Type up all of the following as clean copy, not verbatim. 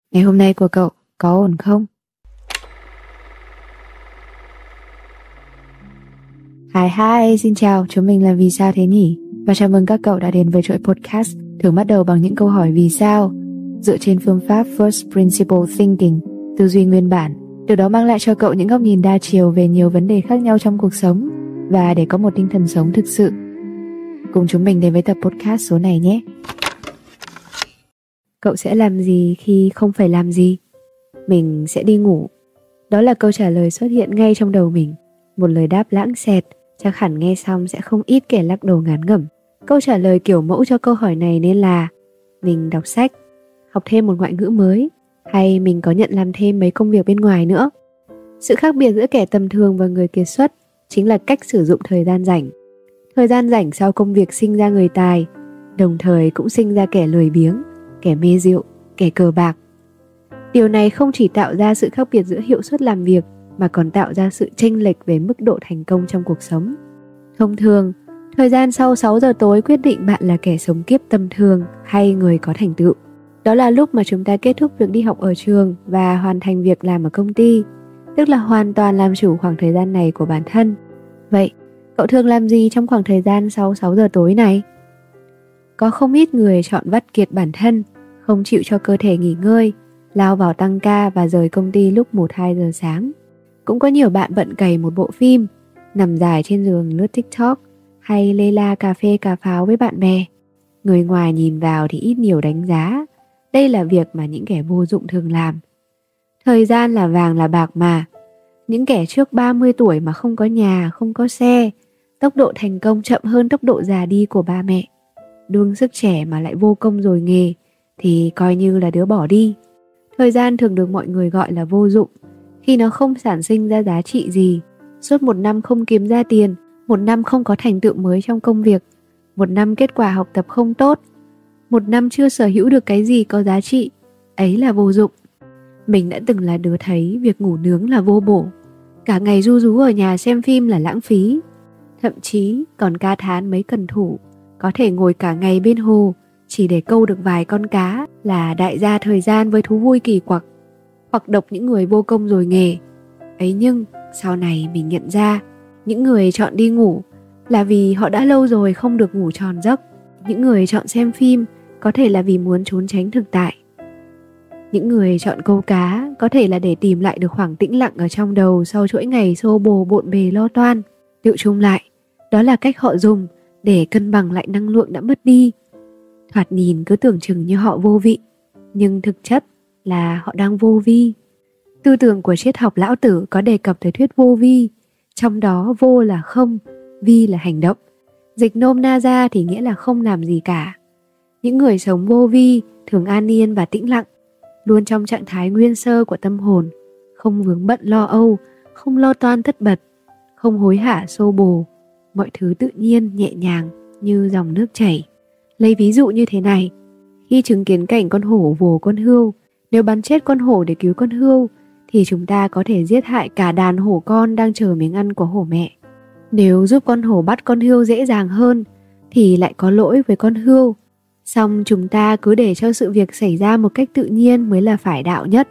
Ngày hôm nay của cậu có ổn không? Hi, xin chào, chúng mình là Vì Sao Thế Nhỉ? Và chào mừng các cậu đã đến với chuỗi podcast thường bắt đầu bằng những câu hỏi vì sao, dựa trên phương pháp First Principle Thinking, tư duy nguyên bản, từ đó mang lại cho cậu những góc nhìn đa chiều về nhiều vấn đề khác nhau trong cuộc sống và để có một tinh thần sống thực sự. Cùng chúng mình đến với tập podcast số này nhé! Cậu sẽ làm gì khi không phải làm gì? Mình sẽ đi ngủ. Đó là câu trả lời xuất hiện ngay trong đầu mình. Một lời đáp lãng xẹt, chắc hẳn nghe xong sẽ không ít kẻ lắc đầu ngán ngẩm. Câu trả lời kiểu mẫu cho câu hỏi này nên là mình đọc sách, học thêm một ngoại ngữ mới, hay mình có nhận làm thêm mấy công việc bên ngoài nữa. Sự khác biệt giữa kẻ tầm thường và người kiệt xuất chính là cách sử dụng thời gian rảnh. Thời gian rảnh sau công việc sinh ra người tài, đồng thời cũng sinh ra kẻ lười biếng, kẻ mê rượu, kẻ cờ bạc. Điều này không chỉ tạo ra sự khác biệt giữa hiệu suất làm việc mà còn tạo ra sự chênh lệch về mức độ thành công trong cuộc sống. Thông thường, thời gian sau 6 giờ tối quyết định bạn là kẻ sống kiếp tầm thường hay người có thành tựu. Đó là lúc mà chúng ta kết thúc việc đi học ở trường và hoàn thành việc làm ở công ty, tức là hoàn toàn làm chủ khoảng thời gian này của bản thân. Vậy, cậu thường làm gì trong khoảng thời gian sau 6 giờ tối này? Có không ít người chọn vắt kiệt bản thân, không chịu cho cơ thể nghỉ ngơi, lao vào tăng ca và rời công ty lúc 1-2 giờ sáng. Cũng có nhiều bạn bận cày một bộ phim, nằm dài trên giường lướt TikTok hay lê la cà phê cà pháo với bạn bè. Người ngoài nhìn vào thì ít nhiều đánh giá, đây là việc mà những kẻ vô dụng thường làm. Thời gian là vàng là bạc mà. Những kẻ trước 30 tuổi mà không có nhà, không có xe, tốc độ thành công chậm hơn tốc độ già đi của ba mẹ. Đương sức trẻ mà lại vô công rồi nghề thì coi như là đứa bỏ đi. Thời gian thường được mọi người gọi là vô dụng khi nó không sản sinh ra giá trị gì. Suốt một năm không kiếm ra tiền, một năm không có thành tựu mới trong công việc, một năm kết quả học tập không tốt, một năm chưa sở hữu được cái gì có giá trị, ấy là vô dụng. Mình đã từng là đứa thấy việc ngủ nướng là vô bổ, cả ngày ru rú ở nhà xem phim là lãng phí. Thậm chí còn ca thán mấy cần thủ có thể ngồi cả ngày bên hồ chỉ để câu được vài con cá là đại gia thời gian với thú vui kỳ quặc, hoặc độc những người vô công rồi nghề. Ấy nhưng sau này mình nhận ra, những người chọn đi ngủ là vì họ đã lâu rồi không được ngủ tròn giấc. Những người chọn xem phim có thể là vì muốn trốn tránh thực tại. Những người chọn câu cá có thể là để tìm lại được khoảng tĩnh lặng ở trong đầu sau chuỗi ngày xô bồ bộn bề lo toan. Tựu chung lại, đó là cách họ dùng để cân bằng lại năng lượng đã mất đi. Thoạt nhìn cứ tưởng chừng như họ vô vị, nhưng thực chất là họ đang vô vi. Tư tưởng của triết học Lão Tử có đề cập tới thuyết vô vi, trong đó vô là không, vi là hành động. Dịch nôm na ra thì nghĩa là không làm gì cả. Những người sống vô vi thường an yên và tĩnh lặng, luôn trong trạng thái nguyên sơ của tâm hồn, không vướng bận lo âu, không lo toan tất bật, không hối hả xô bồ, mọi thứ tự nhiên nhẹ nhàng như dòng nước chảy. Lấy ví dụ như thế này, khi chứng kiến cảnh con hổ vồ con hươu, nếu bắn chết con hổ để cứu con hươu thì chúng ta có thể giết hại cả đàn hổ con đang chờ miếng ăn của hổ mẹ. Nếu giúp con hổ bắt con hươu dễ dàng hơn thì lại có lỗi với con hươu. Song chúng ta cứ để cho sự việc xảy ra một cách tự nhiên mới là phải đạo nhất.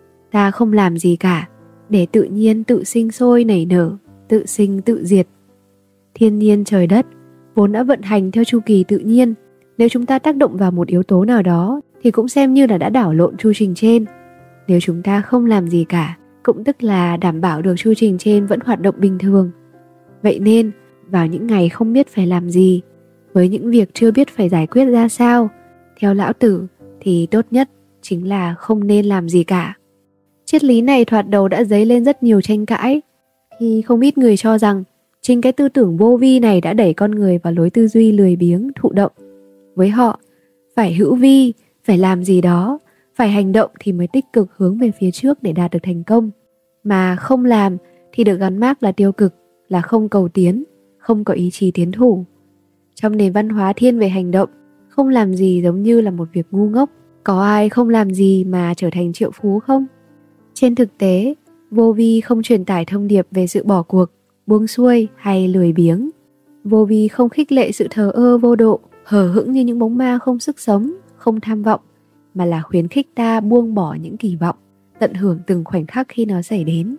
Ta không làm gì cả, để tự nhiên tự sinh sôi nảy nở, tự sinh tự diệt. Thiên nhiên trời đất vốn đã vận hành theo chu kỳ tự nhiên. Nếu chúng ta tác động vào một yếu tố nào đó thì cũng xem như là đã đảo lộn chu trình trên. Nếu chúng ta không làm gì cả, cũng tức là đảm bảo được chu trình trên vẫn hoạt động bình thường. Vậy nên, vào những ngày không biết phải làm gì, với những việc chưa biết phải giải quyết ra sao, theo Lão Tử thì tốt nhất chính là không nên làm gì cả. Triết lý này thoạt đầu đã dấy lên rất nhiều tranh cãi, khi không ít người cho rằng chính cái tư tưởng vô vi này đã đẩy con người vào lối tư duy lười biếng, thụ động. Với họ, phải hữu vi, phải làm gì đó, phải hành động thì mới tích cực hướng về phía trước để đạt được thành công. Mà không làm thì được gắn mác là tiêu cực, là không cầu tiến, không có ý chí tiến thủ. Trong nền văn hóa thiên về hành động, không làm gì giống như là một việc ngu ngốc. Có ai không làm gì mà trở thành triệu phú không? Trên thực tế, vô vi không truyền tải thông điệp về sự bỏ cuộc, buông xuôi hay lười biếng. Vô vi không khích lệ sự thờ ơ vô độ, hờ hững như những bóng ma không sức sống, không tham vọng, mà là khuyến khích ta buông bỏ những kỳ vọng, tận hưởng từng khoảnh khắc khi nó xảy đến.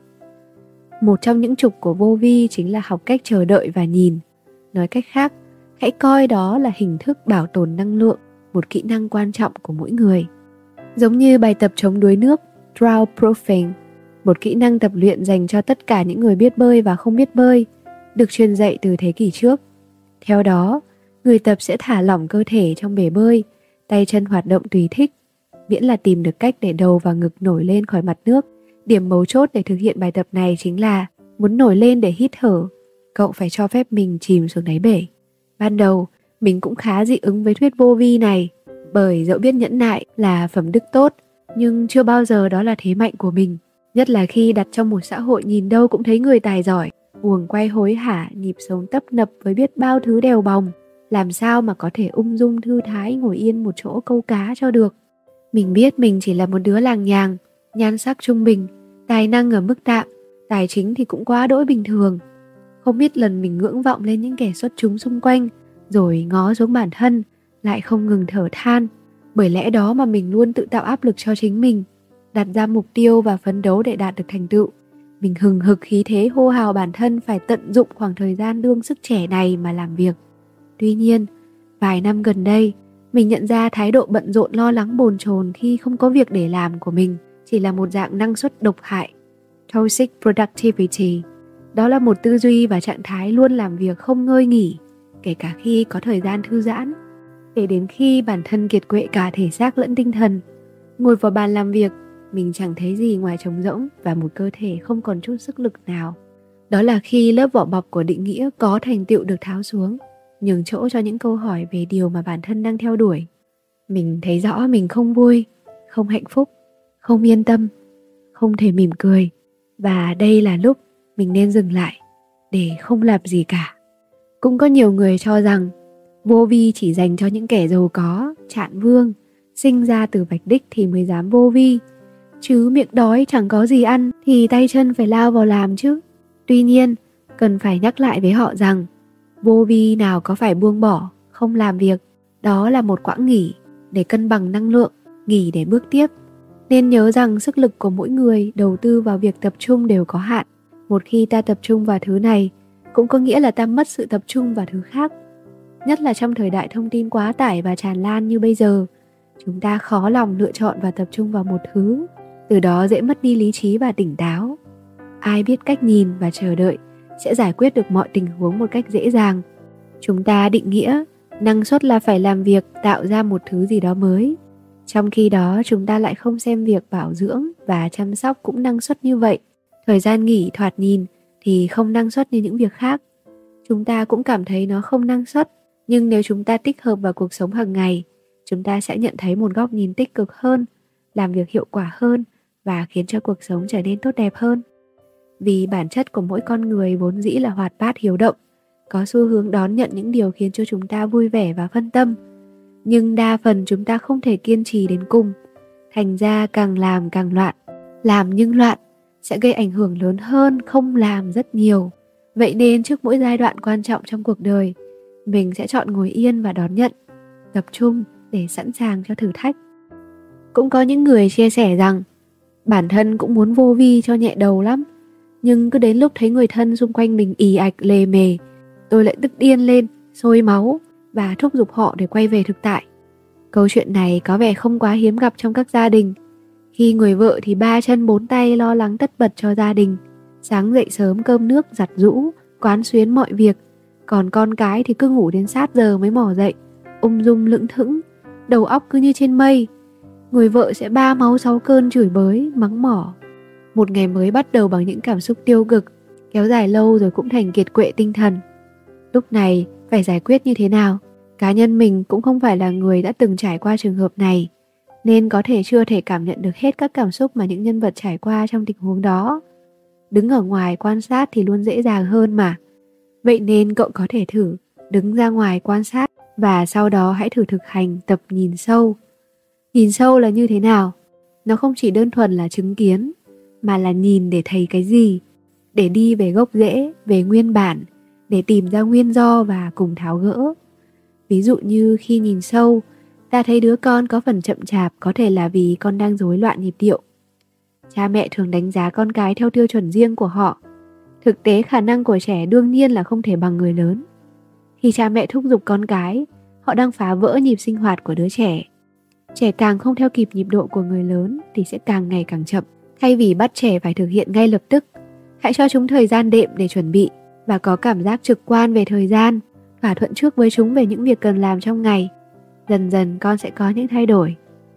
Một trong những trục của vô vi chính là học cách chờ đợi và nhìn. Nói cách khác, hãy coi đó là hình thức bảo tồn năng lượng, một kỹ năng quan trọng của mỗi người. Giống như bài tập chống đuối nước, Drown Proofing, một kỹ năng tập luyện dành cho tất cả những người biết bơi và không biết bơi, được truyền dạy từ thế kỷ trước. Theo đó, người tập sẽ thả lỏng cơ thể trong bể bơi, tay chân hoạt động tùy thích, miễn là tìm được cách để đầu và ngực nổi lên khỏi mặt nước. Điểm mấu chốt để thực hiện bài tập này chính là muốn nổi lên để hít thở, cậu phải cho phép mình chìm xuống đáy bể. Ban đầu, mình cũng khá dị ứng với thuyết vô vi này, bởi dẫu biết nhẫn nại là phẩm đức tốt, nhưng chưa bao giờ đó là thế mạnh của mình. Nhất là khi đặt trong một xã hội nhìn đâu cũng thấy người tài giỏi, guồng quay hối hả, nhịp sống tấp nập với biết bao thứ đèo bòng, làm sao mà có thể ung dung thư thái ngồi yên một chỗ câu cá cho được. Mình biết mình chỉ là một đứa làng nhàng, nhan sắc trung bình, tài năng ở mức tạm, tài chính thì cũng quá đỗi bình thường. Không biết lần mình ngưỡng vọng lên những kẻ xuất chúng xung quanh, rồi ngó xuống bản thân, lại không ngừng thở than. Bởi lẽ đó mà mình luôn tự tạo áp lực cho chính mình, đặt ra mục tiêu và phấn đấu để đạt được thành tựu. Mình hừng hực khí thế hô hào bản thân phải tận dụng khoảng thời gian đương sức trẻ này mà làm việc. Tuy nhiên, vài năm gần đây, mình nhận ra thái độ bận rộn lo lắng bồn chồn khi không có việc để làm của mình chỉ là một dạng năng suất độc hại, toxic productivity. Đó là một tư duy và trạng thái luôn làm việc không ngơi nghỉ, kể cả khi có thời gian thư giãn. Để đến khi bản thân kiệt quệ cả thể xác lẫn tinh thần, ngồi vào bàn làm việc, mình chẳng thấy gì ngoài trống rỗng và một cơ thể không còn chút sức lực nào. Đó là khi lớp vỏ bọc của định nghĩa có thành tựu được tháo xuống, nhường chỗ cho những câu hỏi về điều mà bản thân đang theo đuổi. Mình thấy rõ mình không vui, không hạnh phúc, không yên tâm, không thể mỉm cười. Và đây là lúc mình nên dừng lại để không làm gì cả. Cũng có nhiều người cho rằng vô vi chỉ dành cho những kẻ giàu có, trạng vương, sinh ra từ vạch đích thì mới dám vô vi. Chứ miệng đói chẳng có gì ăn thì tay chân phải lao vào làm chứ. Tuy nhiên, cần phải nhắc lại với họ rằng vô vi nào có phải buông bỏ, không làm việc. Đó là một quãng nghỉ để cân bằng năng lượng, nghỉ để bước tiếp. Nên nhớ rằng sức lực của mỗi người đầu tư vào việc tập trung đều có hạn. Một khi ta tập trung vào thứ này, cũng có nghĩa là ta mất sự tập trung vào thứ khác. Nhất là trong thời đại thông tin quá tải và tràn lan như bây giờ, chúng ta khó lòng lựa chọn và tập trung vào một thứ, từ đó dễ mất đi lý trí và tỉnh táo. Ai biết cách nhìn và chờ đợi sẽ giải quyết được mọi tình huống một cách dễ dàng. Chúng ta định nghĩa năng suất là phải làm việc tạo ra một thứ gì đó mới. Trong khi đó chúng ta lại không xem việc bảo dưỡng và chăm sóc cũng năng suất như vậy. Thời gian nghỉ thoạt nhìn thì không năng suất như những việc khác. Chúng ta cũng cảm thấy nó không năng suất, nhưng nếu chúng ta tích hợp vào cuộc sống hàng ngày, chúng ta sẽ nhận thấy một góc nhìn tích cực hơn, làm việc hiệu quả hơn và khiến cho cuộc sống trở nên tốt đẹp hơn. Vì bản chất của mỗi con người vốn dĩ là hoạt bát hiếu động, có xu hướng đón nhận những điều khiến cho chúng ta vui vẻ và phân tâm. Nhưng đa phần chúng ta không thể kiên trì đến cùng, thành ra càng làm càng loạn. Làm nhưng loạn sẽ gây ảnh hưởng lớn hơn không làm rất nhiều. Vậy nên trước mỗi giai đoạn quan trọng trong cuộc đời, mình sẽ chọn ngồi yên và đón nhận, tập trung để sẵn sàng cho thử thách. Cũng có những người chia sẻ rằng bản thân cũng muốn vô vi cho nhẹ đầu lắm, nhưng cứ đến lúc thấy người thân xung quanh mình ì ạch lề mề, tôi lại tức điên lên, sôi máu và thúc giục họ để quay về thực tại. Câu chuyện này có vẻ không quá hiếm gặp trong các gia đình. Khi người vợ thì 3 chân 4 tay lo lắng tất bật cho gia đình, sáng dậy sớm cơm nước giặt giũ, quán xuyến mọi việc. Còn con cái thì cứ ngủ đến sát giờ mới mò dậy, ung dung lững thững, đầu óc cứ như trên mây. Người vợ sẽ 3 máu 6 cơn chửi bới, mắng mỏ. Một ngày mới bắt đầu bằng những cảm xúc tiêu cực, kéo dài lâu rồi cũng thành kiệt quệ tinh thần. Lúc này phải giải quyết như thế nào? Cá nhân mình cũng không phải là người đã từng trải qua trường hợp này, nên có thể chưa thể cảm nhận được hết các cảm xúc mà những nhân vật trải qua trong tình huống đó. Đứng ở ngoài quan sát thì luôn dễ dàng hơn mà. Vậy nên cậu có thể thử đứng ra ngoài quan sát và sau đó hãy thử thực hành tập nhìn sâu. Nhìn sâu là như thế nào? Nó không chỉ đơn thuần là chứng kiến, mà là nhìn để thấy cái gì, để đi về gốc rễ, về nguyên bản, để tìm ra nguyên do và cùng tháo gỡ. Ví dụ như khi nhìn sâu, Ta thấy đứa con có phần chậm chạp có thể là vì con đang rối loạn nhịp điệu. Cha mẹ thường đánh giá con cái theo tiêu chuẩn riêng của họ. Thực tế khả năng của trẻ đương nhiên là không thể bằng người lớn. Khi cha mẹ thúc giục con cái, họ đang phá vỡ nhịp sinh hoạt của đứa trẻ. Trẻ càng không theo kịp nhịp độ của người lớn thì sẽ càng ngày càng chậm. Thay vì bắt trẻ phải thực hiện ngay lập tức, hãy cho chúng thời gian đệm để chuẩn bị và có cảm giác trực quan về thời gian, thỏa thuận trước với chúng về những việc cần làm trong ngày. Dần dần con sẽ có những thay đổi.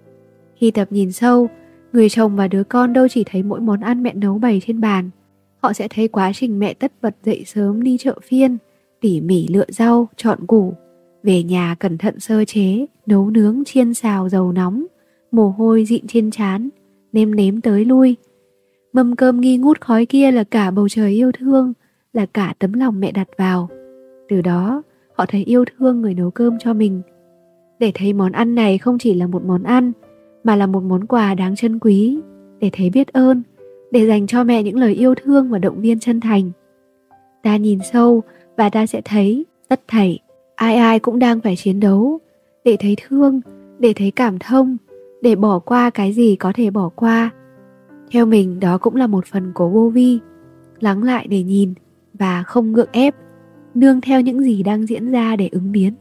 Khi tập nhìn sâu, người chồng và đứa con đâu chỉ thấy mỗi món ăn mẹ nấu bày trên bàn. Họ sẽ thấy quá trình mẹ tất bật dậy sớm đi chợ phiên, tỉ mỉ lựa rau, chọn củ, về nhà cẩn thận sơ chế, nấu nướng, chiên xào dầu nóng, mồ hôi dịn trên trán, nêm nếm tới lui. Mâm cơm nghi ngút khói kia là cả bầu trời yêu thương, là cả tấm lòng mẹ đặt vào. Từ đó, họ thấy yêu thương người nấu cơm cho mình. Để thấy món ăn này không chỉ là một món ăn, mà là một món quà đáng trân quý, để thấy biết ơn, để dành cho mẹ những lời yêu thương và động viên chân thành. Ta nhìn sâu và ta sẽ thấy tất thảy, ai ai cũng đang phải chiến đấu, để thấy thương, để thấy cảm thông, để bỏ qua cái gì có thể bỏ qua. Theo mình đó cũng là một phần của vô vi, lắng lại để nhìn và không gượng ép, nương theo những gì đang diễn ra để ứng biến.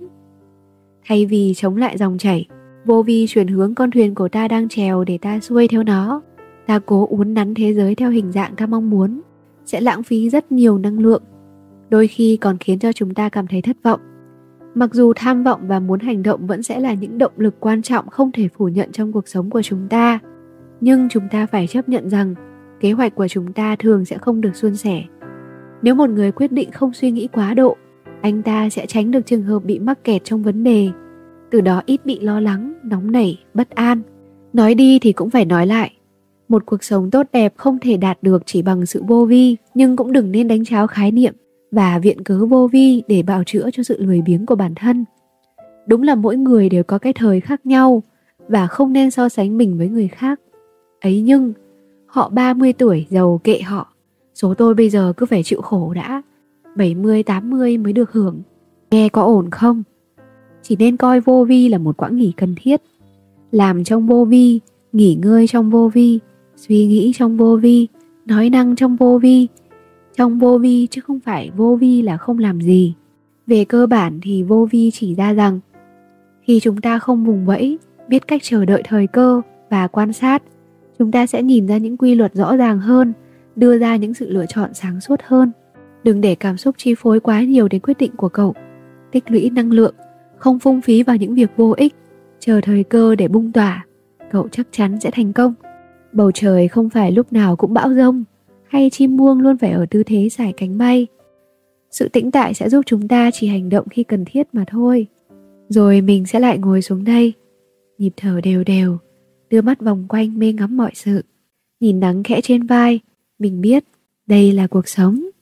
Thay vì chống lại dòng chảy, vô vi chuyển hướng con thuyền của ta đang chèo để ta xuôi theo nó. Ta cố uốn nắn thế giới theo hình dạng ta mong muốn, sẽ lãng phí rất nhiều năng lượng, đôi khi còn khiến cho chúng ta cảm thấy thất vọng. Mặc dù tham vọng và muốn hành động vẫn sẽ là những động lực quan trọng không thể phủ nhận trong cuộc sống của chúng ta, nhưng chúng ta phải chấp nhận rằng kế hoạch của chúng ta thường sẽ không được suôn sẻ. Nếu một người quyết định không suy nghĩ quá độ, anh ta sẽ tránh được trường hợp bị mắc kẹt trong vấn đề, từ đó ít bị lo lắng, nóng nảy, bất an. Nói đi thì cũng phải nói lại, một cuộc sống tốt đẹp không thể đạt được chỉ bằng sự vô vi, nhưng cũng đừng nên đánh tráo khái niệm và viện cớ vô vi để bào chữa cho sự lười biếng của bản thân. Đúng là mỗi người đều có cái thời khác nhau và không nên so sánh mình với người khác. Ấy nhưng, họ 30 tuổi giàu kệ họ, số tôi bây giờ cứ phải chịu khổ đã, 70, 80 mới được hưởng. Nghe có ổn không? Chỉ nên coi vô vi là một quãng nghỉ cần thiết. Làm trong vô vi, nghỉ ngơi trong vô vi, suy nghĩ trong vô vi, nói năng trong vô vi. Trong vô vi chứ không phải vô vi là không làm gì. Về cơ bản thì vô vi chỉ ra rằng khi chúng ta không vùng vẫy, biết cách chờ đợi thời cơ và quan sát, chúng ta sẽ nhìn ra những quy luật rõ ràng hơn, đưa ra những sự lựa chọn sáng suốt hơn. Đừng để cảm xúc chi phối quá nhiều đến quyết định của cậu. Tích lũy năng lượng, không phung phí vào những việc vô ích, chờ thời cơ để bung tỏa, cậu chắc chắn sẽ thành công. Bầu trời không phải lúc nào cũng bão giông, hay chim muông luôn phải ở tư thế sải cánh bay. Sự tĩnh tại sẽ giúp chúng ta chỉ hành động khi cần thiết mà thôi. Rồi mình sẽ lại ngồi xuống đây, nhịp thở đều đều, đưa mắt vòng quanh mê ngắm mọi sự. Nhìn nắng khẽ trên vai, mình biết đây là cuộc sống.